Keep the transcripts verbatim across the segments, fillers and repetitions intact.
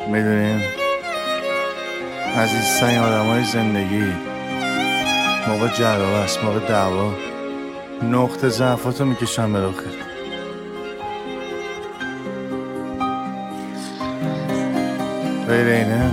میدونیم عزیزترین آدم های زندگی موقع جراح است، موقع دعوا نقطه ضعفاتو میکشن به رخت. غیر اینه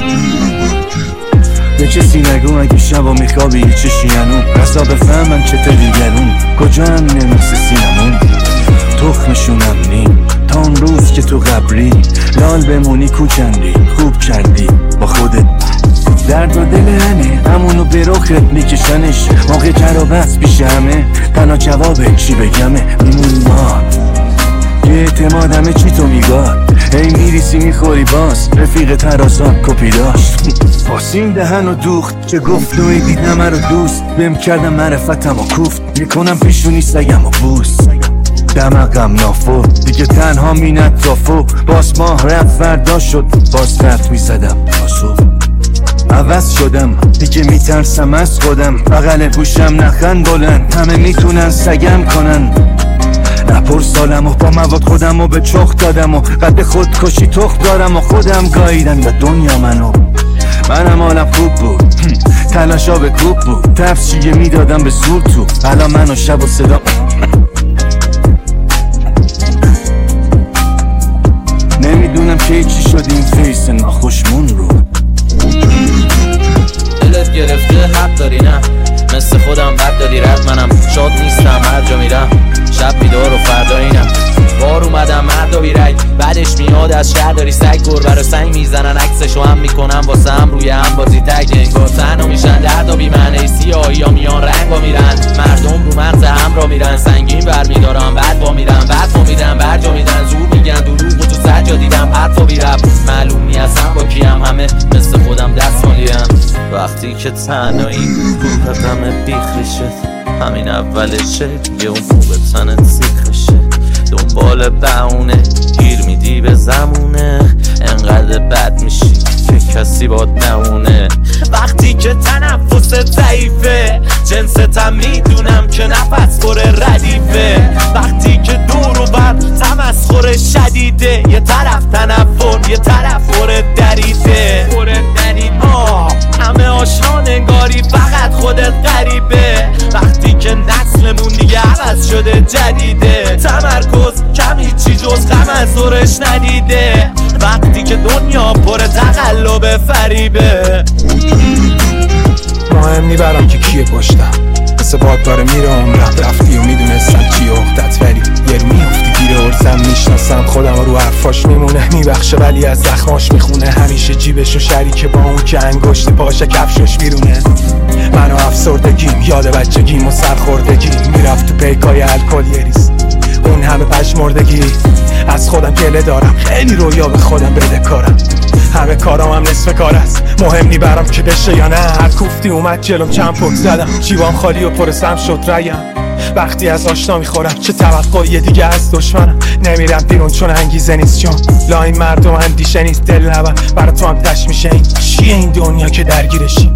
یه چسی نگو اگه شبا میخوابی یه چشی هنون رسا بفهمن چه دیگرون کجا هم نمیسه سینمون تخمشونم نیم تا اون روز که تو قبری لال بمونی کوچندی خوب کردی با خودت درد و دل همه همونو به رخت میکشنش موقع جرابت پیش همه تنها جواب چی بگمه میمونی ما یه اعتمادمه چی تو میگاد هی میریسی میخوری باز رفیق ترازان کپی داشت پاسین دهن و دوخت چه گفت و ای دید همه رو دوست بهم کردم معرفتم و کوفت میکنم پیشونی سگم و بوس دمقم نافو دیگه تنها مینت رافو باز ماه رفت فردا شد باز خط میزدم پاسو عوض شدم دیگه میترسم از خودم بغل گوشم نخن بلند همه میتونن سگم کنن نپر سالم و با مواد خودم و به چخ دادم و قد خودکشی تخ دارم و خودم گاییدن به دنیا منو منم حالم خوب بود تلاشا به کوب بود تفشیه میدادم به زور تو الان منو شب و صدا نمیدونم که چی شد این فیس ناخوشمون رو دلت گرفته حق داری نه مثل خودم بد داری رد منم شاد نیستم هر جا میرم شب بیدار و فردا اینم بار اومدم مرد و بیرک بعدش میاد از شهر داری سگ گربه رو سنگ میزنن عکسشو هم میکنم واسه هم روی هم بازی تگ انگار تنها میشن درد و بیمعنی سیاهی یا میان رنگ با میرن مردم رو مغز هم را میرن سنگین برمیدارم بعد با میرن بعد با میدن برجا میدن زور میگن دروغ و تو سجا دیدم حرف و بیرب معلوم نیستم با کیم همه مثل خودم دست مالیم وقتی که تنهایی روح غم بیخشه همین اولشه یه اون موقع تنت سیخشه دنبال بهونه گیر میدی به زمونه انقدر بد میشی که کسی باد نمونه وقتی که تنفست ضعیفه جنستم میدونم که نفس خوره ردیفه وقتی که دور و بر تمسخر شدیده یه طرف تنفر یه طرف خوره دریده آه همه آشنا انگاری فقط خودت غریبه وقتی که نسلمون دیگه عوض شده جدیده تمرکز کم هیچی جز غم از زورش ندیده وقتی که دنیا پر تقلب فریبه مهم نی برام که کیه پشتم مثل باد داره میره عمرم رفتی و میدونستم چیه اختت ولی یه رو میفتی گیر ارزم میشناسم خودم رو حرفاش میمونه میبخشه ولی از زخماش میخونه همیشه جیبش و شریکه با اون که انگشت پاشه کفشش بیرونه من و افسردگیم یاد بچگیم و سرخوردگیم میرفت تو پیکای الکل یه ریز اون همه پشمردگی از خودم گله دارم خیلی رویا به خودم بده کارم همه کارام هم نصف کار است مهم نی برام که بشه یا نه هر کوفتی اومد جلوم چند پک زدم جیبام خالی و پرسم شد ریم وقتی از آشنا میخورم چه توقعی دیگه از دشمنم نمیرم بیرون چون انگیزه نیست چون لا این مردم اندیشه نیست دل نبر برای تو هم تش میشه این چیه این دنیا که درگیرشی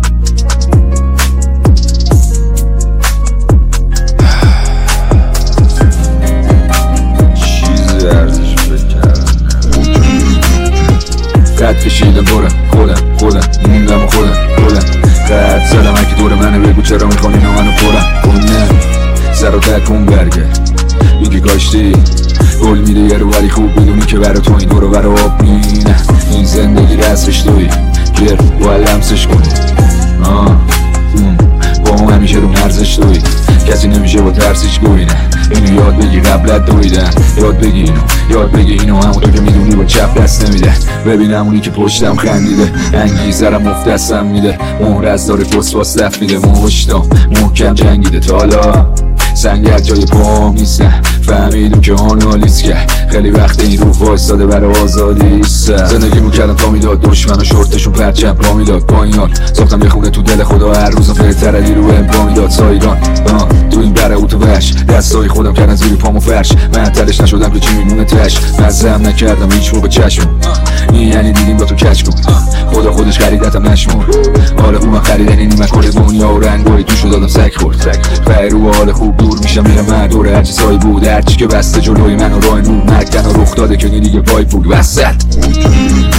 قد کشیدم برم خودم خودم موندم و خودم خودم قد زدم اگه دور منه بگو چرا میخوانی اینا منو پرم کنه سر و تکون برگرد میگه کاشتی گل میده یه رو ولی خوب بدونی که برا تو این دورو برا آب مینه این زندگی دستش توی گر باید لمسش کنی آه با اون همیشه رو مرزش توی کسی نمیشه با ترسش گوینه اینو یاد بگی قبلت دویدن یاد بگی اینو یاد بگی اینو همونطور که میدونی با چپ دست نمیده ببینم اونی که پشتم خندیده انگیزه را مفت دستم میده مهر از داره فسفاس دفت میده مشتم محکم جنگیده تا حالا سنگر جای پام نیستن فهمیدم که آنالیز کرد خیلی وقت این روح وایستاده برای آزادی زندگی مو کردم تا میداد دشمن و شورتشون پرچم پا میداد با این حال ساختم یه خونه تو دل خدا هر روزم بهتر علی رو امپا میداد سایگان تو این بره اوتو وش دستای خودم کردن زیر پامو فرش من تلش نشدم که چی میمونه تش مزم نکردم هیچ موقع چشم این یعنی دیدیم با تو کچ کن خدا خودش خریدتم نشمور حال خوبم خریدن اینی من کل دنیا و رنگای توشو دادم سگ خورد فرو حال خوب دور میشم میرم من دوره هرچی سایی بود هرچی که بسته جلوی من و راه نور مرگن و رخ داده که دیگه پای بود وسط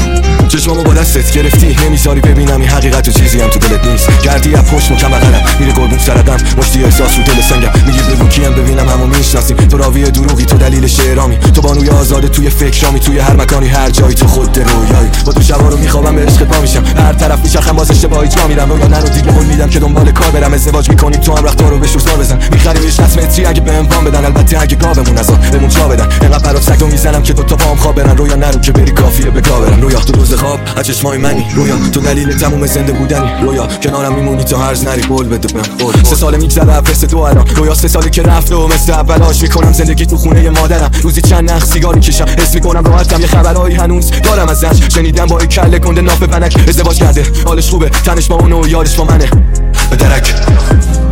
چشمامو با دستت گرفتی نمیذاری ببینم این حقیقت و چیزی هم تو دلت نیست. گردی از پشت مکم بغلم میره قربون سردم مشتی احساس رو دل سنگم میگی بگو کیم ببینم همو میشناسیم. تو راوی دروغی تو دلیل شعرامی تو بانوی آزاده توی فکرامی توی هر مکانی هر جایی تو خود رویایی. با تو شبا رو میخوابم به عشقت پا میشم هر طرف میچرخم باز اشتباهی جا میرم رویا نرو دیگه قول میدم که دنبال کار برم ازدواج میکنیم تو هم رختار رو به شوزار بزن میخریمش دست متری اگه بهم وام بدن البته اگه گاومون نزار بهمون جا بدن انقدر برات سگو میزنم که دو تا پام خواب برن رویا نرو که بری کافیه به گا برم. رویا تو روز خواب از چشمای منی رویا تو دلیل تموم زنده بودنی رویا کنارم میمونی تا هرز نری قول بده بهم. سه سال میگذره پس تو الان رویا سه سالی که رفت و مثل اولاش میکنم زندگی تو خونه مادرم روزی چند نخ سیگار میکشم حس میکنم راحتم یه خبرایی هنوز دارم ازش شنیدم با کله کنده ناف بنک ازدواج کرده حالش خوبه تنش با اون و یارش با منه به درک.